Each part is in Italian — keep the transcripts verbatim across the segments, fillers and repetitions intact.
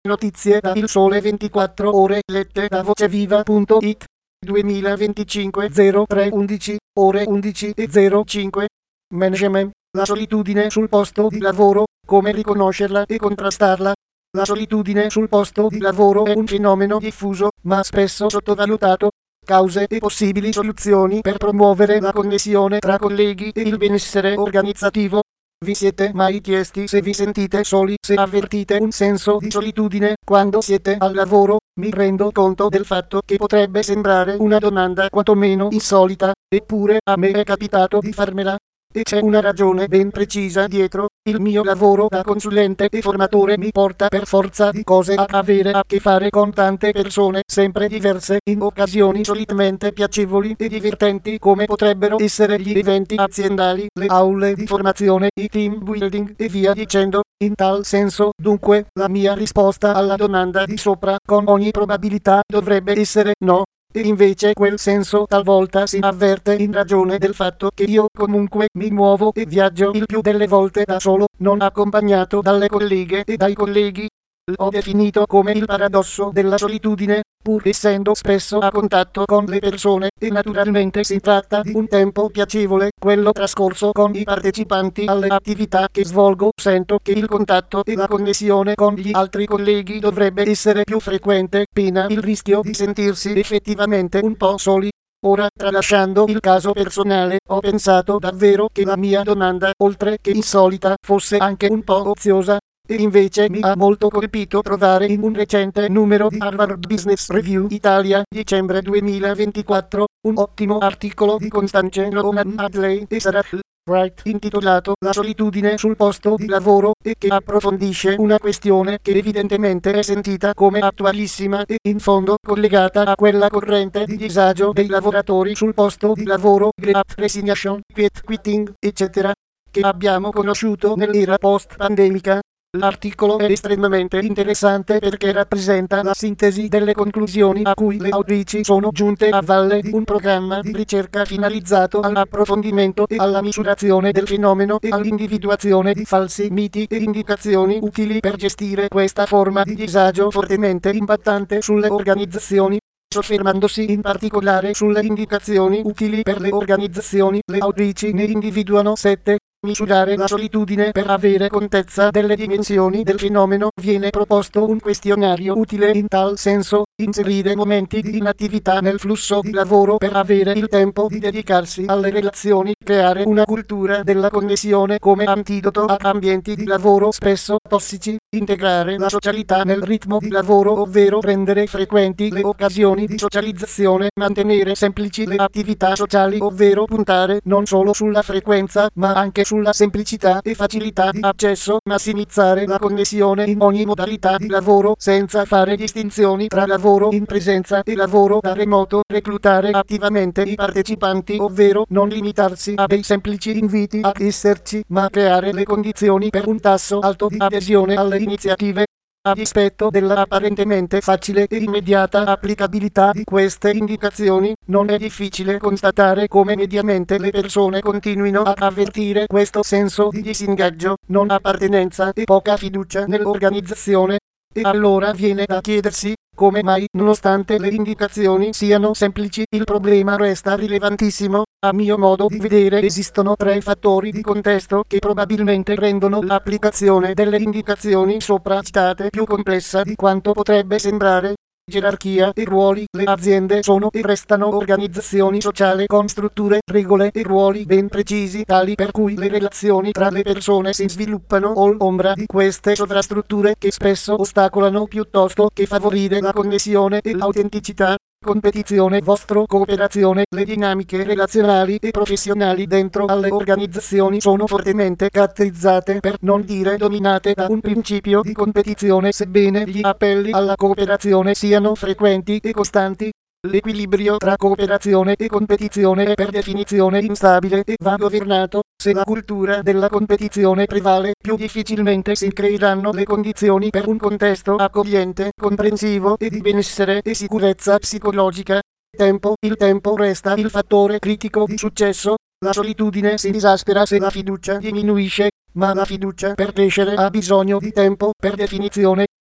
Notizie da Il Sole ventiquattro Ore lette da voceviva punto it. duemilaventicinque zero tre undici ore undici e zero cinque. Management. La solitudine sul posto di lavoro, come riconoscerla e contrastarla. La solitudine sul posto di lavoro è un fenomeno diffuso, ma spesso sottovalutato. Cause e possibili soluzioni per promuovere la connessione tra colleghi e il benessere organizzativo. Vi siete mai chiesti se vi sentite soli, se avvertite un senso di solitudine quando siete al lavoro? Mi rendo conto del fatto che potrebbe sembrare una domanda quantomeno insolita, eppure a me è capitato di farmela. E c'è una ragione ben precisa dietro. Il mio lavoro da consulente e formatore mi porta per forza di cose a avere a che fare con tante persone sempre diverse, in occasioni solitamente piacevoli e divertenti come potrebbero essere gli eventi aziendali, le aule di formazione, i team building e via dicendo. In tal senso, dunque, la mia risposta alla domanda di sopra, con ogni probabilità, dovrebbe essere no. E invece quel senso talvolta si avverte in ragione del fatto che io comunque mi muovo e viaggio il più delle volte da solo, non accompagnato dalle colleghe e dai colleghi. L'ho definito come il paradosso della solitudine, pur essendo spesso a contatto con le persone, e naturalmente si tratta di un tempo piacevole, quello trascorso con i partecipanti alle attività che svolgo. Sento che il contatto e la connessione con gli altri colleghi dovrebbe essere più frequente, pena il rischio di sentirsi effettivamente un po' soli. Ora, tralasciando il caso personale, ho pensato davvero che la mia domanda, oltre che insolita, fosse anche un po' oziosa. E invece mi ha molto colpito trovare in un recente numero di Harvard Business Review Italia, dicembre duemilaventiquattro, un ottimo articolo di Constance Roman Hadley e Sarah Wright intitolato La solitudine sul posto di lavoro, e che approfondisce una questione che evidentemente è sentita come attualissima e in fondo collegata a quella corrente di disagio dei lavoratori sul posto di lavoro, Great Resignation, Quiet Quitting, eccetera, che abbiamo conosciuto nell'era post-pandemica. L'articolo è estremamente interessante perché rappresenta la sintesi delle conclusioni a cui le autrici sono giunte a valle di un programma di ricerca finalizzato all'approfondimento e alla misurazione del fenomeno e all'individuazione di falsi miti e indicazioni utili per gestire questa forma di disagio fortemente impattante sulle organizzazioni. Soffermandosi in particolare sulle indicazioni utili per le organizzazioni, le autrici ne individuano sette. Misurare la solitudine per avere contezza delle dimensioni del fenomeno. Viene proposto un questionario utile in tal senso. Inserire momenti di inattività nel flusso di lavoro per avere il tempo di dedicarsi alle relazioni. Creare una cultura della connessione come antidoto a ambienti di lavoro spesso tossici. Integrare la socialità nel ritmo di lavoro, ovvero rendere frequenti le occasioni di socializzazione. Mantenere semplici le attività sociali, ovvero puntare non solo sulla frequenza ma anche sulla semplicità e facilità di accesso. Massimizzare la connessione in ogni modalità di lavoro senza fare distinzioni tra lavoro in presenza e lavoro da remoto. Reclutare attivamente i partecipanti, ovvero non limitarsi a dei semplici inviti a esserci, ma creare le condizioni per un tasso alto di adesione alle iniziative. A dispetto della apparentemente facile e immediata applicabilità di queste indicazioni, non è difficile constatare come mediamente le persone continuino a avvertire questo senso di disingaggio, non appartenenza e poca fiducia nell'organizzazione. E allora viene da chiedersi come mai, nonostante le indicazioni siano semplici, il problema resta rilevantissimo. A mio modo di vedere esistono tre fattori di contesto che probabilmente rendono l'applicazione delle indicazioni sopra citate più complessa di quanto potrebbe sembrare. Gerarchia e ruoli. Le aziende sono e restano organizzazioni sociali con strutture, regole e ruoli ben precisi, tali per cui le relazioni tra le persone si sviluppano all'ombra di queste sovrastrutture che spesso ostacolano piuttosto che favorire la connessione e l'autenticità. Competizione, vostro cooperazione. Le dinamiche relazionali e professionali dentro alle organizzazioni sono fortemente caratterizzate, per non dire dominate, da un principio di competizione, sebbene gli appelli alla cooperazione siano frequenti e costanti. L'equilibrio tra cooperazione e competizione è per definizione instabile e va governato. Se la cultura della competizione prevale, più difficilmente si creeranno le condizioni per un contesto accogliente, comprensivo e di benessere e sicurezza psicologica. Tempo. Il tempo resta il fattore critico di successo. La solitudine si esaspera se la fiducia diminuisce, ma la fiducia per crescere ha bisogno di tempo. Per definizione,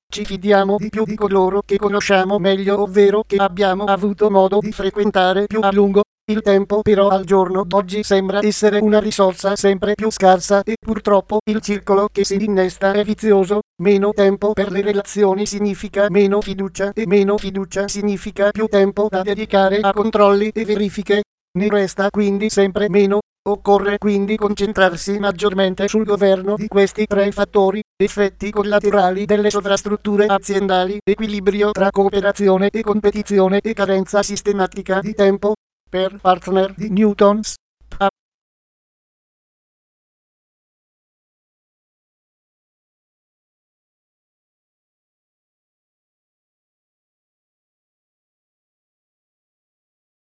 Ci fidiamo di più di coloro che conosciamo meglio, ovvero che abbiamo avuto modo di frequentare più a lungo. Il tempo però al giorno d'oggi sembra essere una risorsa sempre più scarsa e purtroppo il circolo che si innesta è vizioso. Meno tempo per le relazioni significa meno fiducia e meno fiducia significa più tempo da dedicare a controlli e verifiche. Ne resta quindi sempre meno. Occorre quindi concentrarsi maggiormente sul governo di questi tre fattori, effetti collaterali delle sovrastrutture aziendali, equilibrio tra cooperazione e competizione e carenza sistematica di tempo. Per partner di Newtons,